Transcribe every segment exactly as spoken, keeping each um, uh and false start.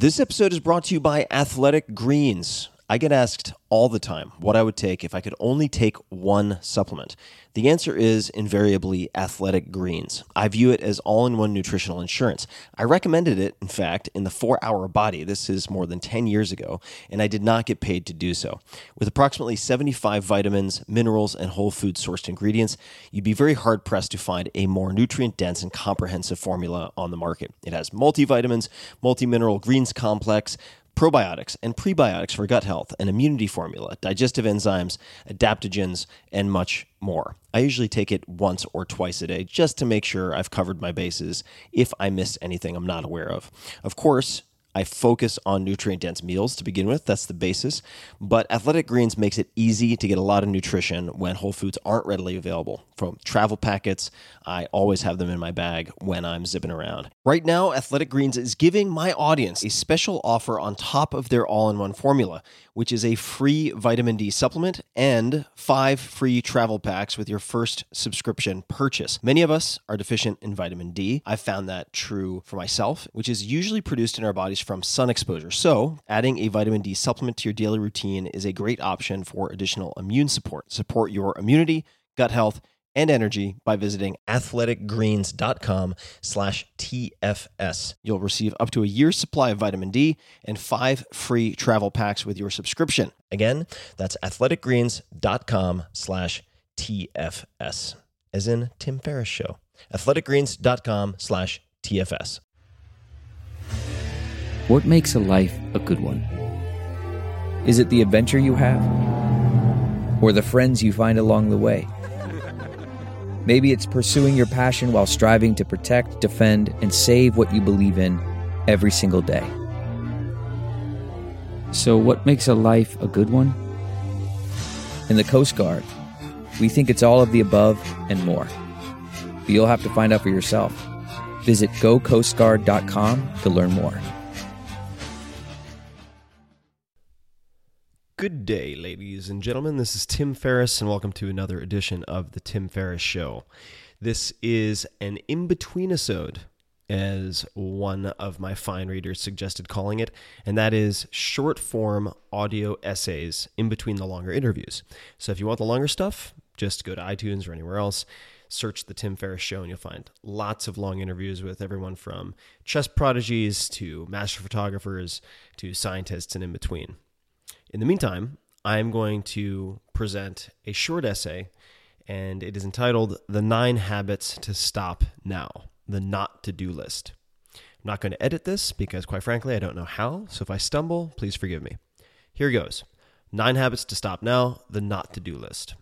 This episode is brought to you by Athletic Greens. I get asked all the time what I would take if I could only take one supplement. The answer is invariably Athletic Greens. I view it as all-in-one nutritional insurance. I recommended it, in fact, in the four hour Body. This is more than ten years ago, and I did not get paid to do so. With approximately seventy-five vitamins, minerals, and whole food sourced ingredients, you'd be very hard-pressed to find a more nutrient-dense and comprehensive formula on the market. It has multivitamins, multi-mineral greens complex, probiotics and prebiotics for gut health, an immunity formula, digestive enzymes, adaptogens, and much more. I usually take it once or twice a day just to make sure I've covered my bases if I missed anything I'm not aware of. Of course, I focus on nutrient-dense meals to begin with. That's the basis. But Athletic Greens makes it easy to get a lot of nutrition when whole foods aren't readily available. From travel packets, I always have them in my bag when I'm zipping around. Right now, Athletic Greens is giving my audience a special offer on top of their all-in-one formula, which is a free vitamin D supplement and five free travel packs with your first subscription purchase. Many of us are deficient in vitamin D. I've found that true for myself, which is usually produced in our bodies from sun exposure. So adding a vitamin D supplement to your daily routine is a great option for additional immune support. Support your immunity, gut health, and energy by visiting athleticgreens.com slash TFS. You'll receive up to a year's supply of vitamin D and five free travel packs with your subscription. Again, that's athleticgreens.com slash TFS, as in Tim Ferriss Show. athleticgreens.com slash TFS. What makes a life a good one? Is it the adventure you have? Or the friends you find along the way? Maybe it's pursuing your passion while striving to protect, defend, and save what you believe in every single day. So what makes a life a good one? In the Coast Guard, we think it's all of the above and more. But you'll have to find out for yourself. Visit go coast guard dot com to learn more. Good day, ladies and gentlemen. This is Tim Ferriss, and welcome to another edition of The Tim Ferriss Show. This is an in-between-isode, as one of my fine readers suggested calling it, and that is short-form audio essays in between the longer interviews. So if you want the longer stuff, just go to iTunes or anywhere else, search The Tim Ferriss Show, and you'll find lots of long interviews with everyone from chess prodigies to master photographers to scientists and in between. In the meantime, I'm going to present a short essay, and it is entitled The Nine Habits to Stop Now, the Not To-Do List. I'm not going to edit this because, quite frankly, I don't know how, so if I stumble, please forgive me. Here goes. Nine Habits to Stop Now, the Not To-Do List.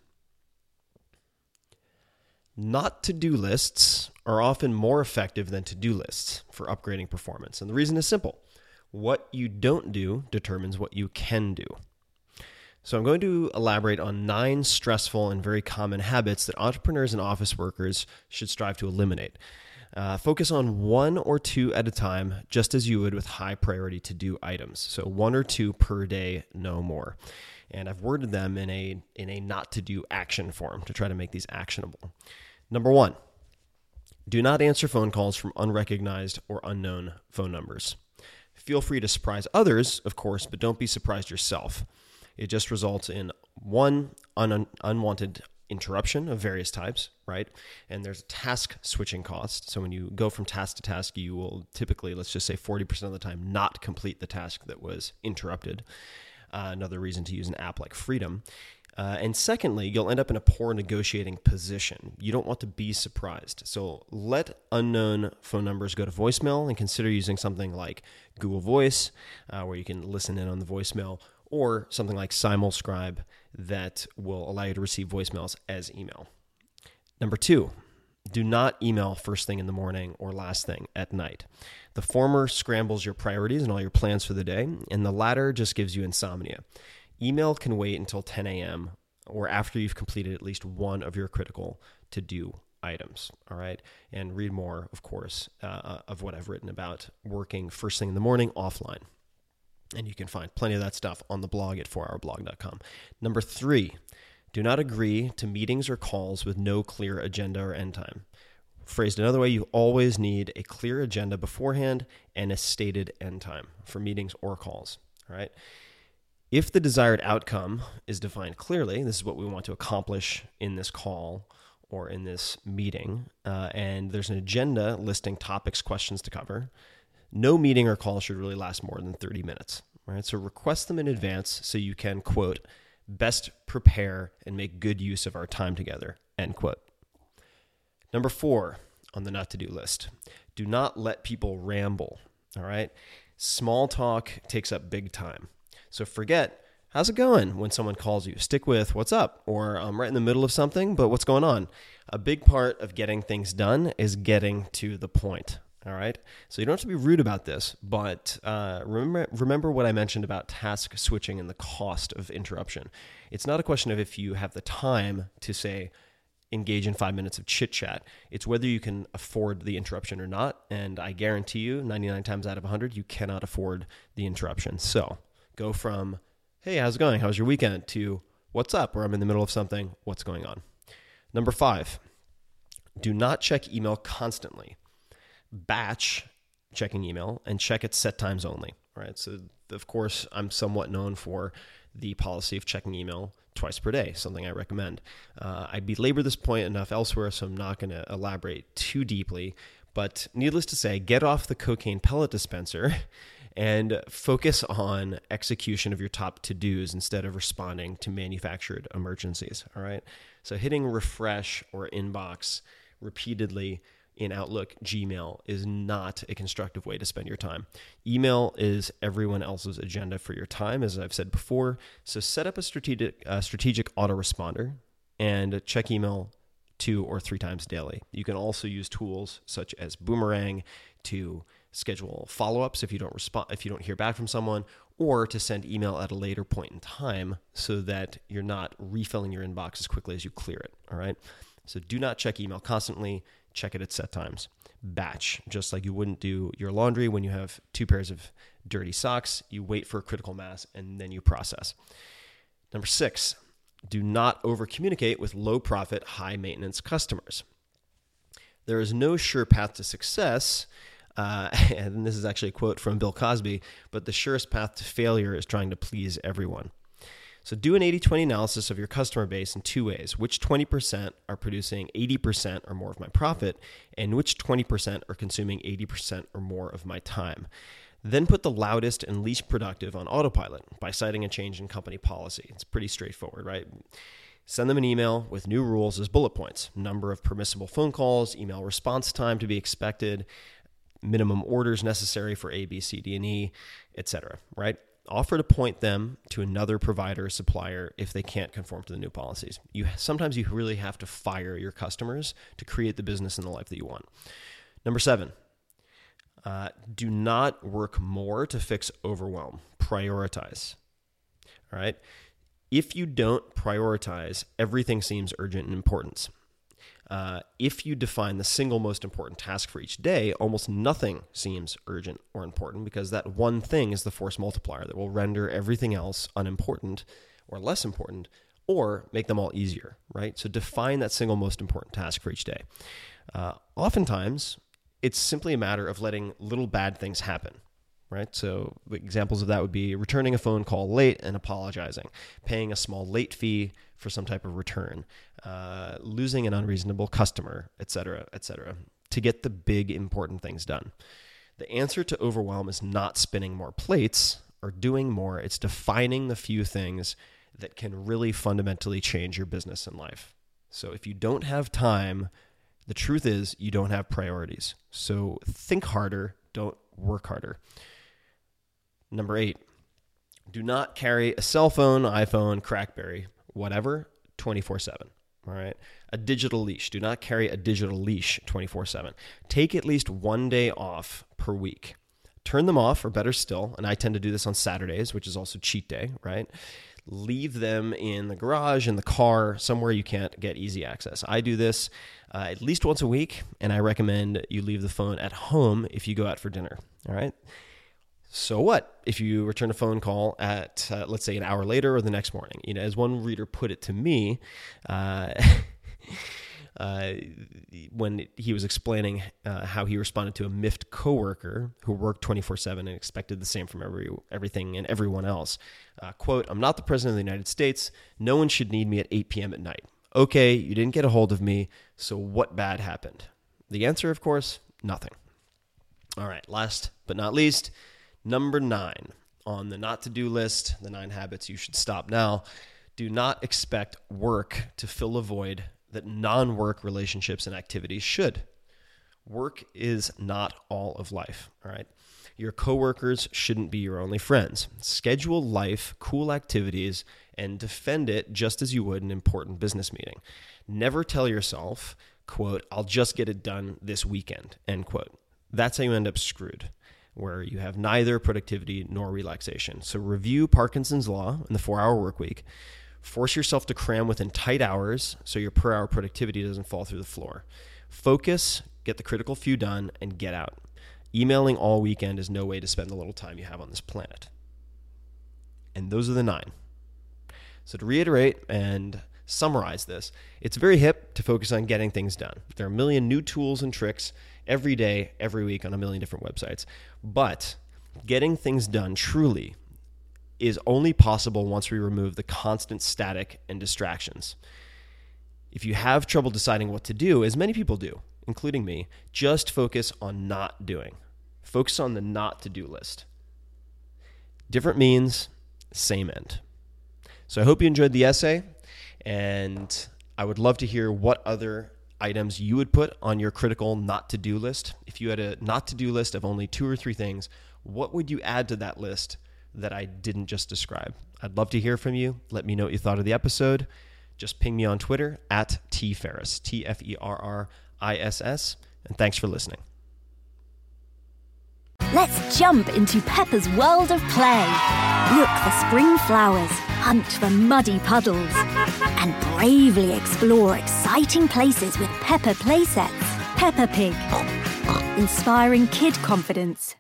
Not to-do lists are often more effective than to-do lists for upgrading performance, and the reason is simple. What you don't do determines what you can do. So I'm going to elaborate on nine stressful and very common habits that entrepreneurs and office workers should strive to eliminate. Uh, focus on one or two at a time, just as you would with high priority to-do items. So one or two per day, no more. And I've worded them in a in a not-to-do action form to try to make these actionable. Number one, do not answer phone calls from unrecognized or unknown phone numbers. Feel free to surprise others, of course, but don't be surprised yourself. It just results in one un- unwanted interruption of various types, right? And there's a task switching cost. So when you go from task to task, you will typically, let's just say forty percent of the time, not complete the task that was interrupted. Uh, another reason to use an app like Freedom. Uh, and secondly, you'll end up in a poor negotiating position. You don't want to be surprised. So let unknown phone numbers go to voicemail and consider using something like Google Voice, uh, where you can listen in on the voicemail, or something like Simulscribe that will allow you to receive voicemails as email. Number two, do not email first thing in the morning or last thing at night. The former scrambles your priorities and all your plans for the day, and the latter just gives you insomnia. Email can wait until ten a.m. or after you've completed at least one of your critical to-do items, all right? And read more, of course, uh, of what I've written about working first thing in the morning offline. And you can find plenty of that stuff on the blog at four hour blog dot com. Number three, do not agree to meetings or calls with no clear agenda or end time. phrased another way, you always need a clear agenda beforehand and a stated end time for meetings or calls. All right. If the desired outcome is defined clearly, this is what we want to accomplish in this call or in this meeting, uh, and there's an agenda listing topics, questions to cover, no meeting or call should really last more than thirty minutes. Right? So request them in advance so you can, quote, best prepare and make good use of our time together, end quote. Number four on the not to do list, do not let people ramble. All right. Small talk takes up big time. So forget, how's it going when someone calls you? Stick with, what's up? Or I'm right in the middle of something, but what's going on? A big part of getting things done is getting to the point. All right. So you don't have to be rude about this, but uh, remember, remember what I mentioned about task switching and the cost of interruption. It's not a question of if you have the time to say, engage in five minutes of chit chat. It's whether you can afford the interruption or not. And I guarantee you ninety-nine times out of one hundred, you cannot afford the interruption. So go from, hey, how's it going? How's your weekend? To what's up? Or I'm in the middle of something. What's going on? Number five, do not check email constantly. Batch checking email and check at set times only. Right. So of course, I'm somewhat known for the policy of checking email twice per day, something I recommend. Uh, I belabor this point enough elsewhere, so I'm not going to elaborate too deeply. But needless to say, get off the cocaine pellet dispenser and focus on execution of your top to-dos instead of responding to manufactured emergencies. All right. So hitting refresh or inbox repeatedly in Outlook, Gmail is not a constructive way to spend your time. Email is everyone else's agenda for your time, as I've said before. So set up a strategic, uh, strategic autoresponder and check email two or three times daily. You can also use tools such as Boomerang to schedule follow-ups if you don't respond, if you don't hear back from someone, or to send email at a later point in time so that you're not refilling your inbox as quickly as you clear it. All right. So do not check email constantly. Check it at set times. Batch, just like you wouldn't do your laundry when you have two pairs of dirty socks. You wait for a critical mass and then you process. Number six, do not over-communicate with low-profit, high-maintenance customers. There is no sure path to success, uh, and this is actually a quote from Bill Cosby, but the surest path to failure is trying to please everyone. So do an eighty twenty analysis of your customer base in two ways. Which twenty percent are producing eighty percent or more of my profit, and which twenty percent are consuming eighty percent or more of my time. Then put the loudest and least productive on autopilot by citing a change in company policy. It's pretty straightforward, right? Send them an email with new rules as bullet points. Number of permissible phone calls, email response time to be expected, minimum orders necessary for A, B, C, D, and E, et cetera, right? Offer to point them to another provider or supplier if they can't conform to the new policies. You sometimes you really have to fire your customers to create the business and the life that you want. Number seven, uh, do not work more to fix overwhelm. Prioritize. All right. If you don't prioritize, everything seems urgent and important. Uh, if you define the single most important task for each day, almost nothing seems urgent or important because that one thing is the force multiplier that will render everything else unimportant or less important or make them all easier, right? So define that single most important task for each day. Uh, oftentimes, it's simply a matter of letting little bad things happen, right? So examples of that would be returning a phone call late and apologizing, paying a small late fee for some type of return, uh, losing an unreasonable customer, et cetera, et cetera, to get the big important things done. The answer to overwhelm is not spinning more plates or doing more. It's defining the few things that can really fundamentally change your business and life. So if you don't have time, the truth is you don't have priorities. So think harder, don't work harder. Number eight, do not carry a cell phone, iPhone, Crackberry, whatever, twenty-four seven. All right. A digital leash. Do not carry a digital leash twenty-four seven. Take at least one day off per week. Turn them off, or better still, and I tend to do this on Saturdays, which is also cheat day, right? Leave them in the garage, in the car, somewhere you can't get easy access. I do this uh, at least once a week, and I recommend you leave the phone at home if you go out for dinner. All right. So what if you return a phone call at, uh, let's say, an hour later or the next morning? You know, as one reader put it to me, uh, uh, when he was explaining uh, how he responded to a miffed coworker who worked twenty-four seven and expected the same from every everything and everyone else. Uh, quote, "I'm not the president of the United States. No one should need me at eight p.m. at night. Okay, you didn't get a hold of me, so what bad happened?" The answer, of course, nothing. All right, last but not least, number nine on the not-to-do list, the nine habits you should stop now. Do not expect work to fill a void that non-work relationships and activities should. Work is not all of life, all right? Your coworkers shouldn't be your only friends. Schedule life, cool activities, and defend it just as you would an important business meeting. Never tell yourself, quote, "I'll just get it done this weekend," end quote. That's how you end up screwed, where you have neither productivity nor relaxation. So review Parkinson's Law and the four-hour work week. Force yourself to cram within tight hours so your per-hour productivity doesn't fall through the floor. Focus, get the critical few done, and get out. Emailing all weekend is no way to spend the little time you have on this planet. And those are the nine. So to reiterate and summarize this, it's very hip to focus on getting things done. There are a million new tools and tricks every day, every week on a million different websites. But getting things done truly is only possible once we remove the constant static and distractions. If you have trouble deciding what to do, as many people do, including me, just focus on not doing. Focus on the not to-do list. Different means, same end. So I hope you enjoyed the essay, and I would love to hear what other items you would put on your critical not to-do list. If you had a not to-do list of only two or three things, what would you add to that list that I didn't just describe? I'd love to hear from you. Let me know what you thought of the episode. Just ping me on Twitter at T Ferriss, T F E R R I S S, and thanks for listening. Let's jump into Peppa's world of play. Look for spring flowers, hunt for muddy puddles, and bravely explore exciting places with Peppa playsets. Peppa Pig, inspiring kid confidence.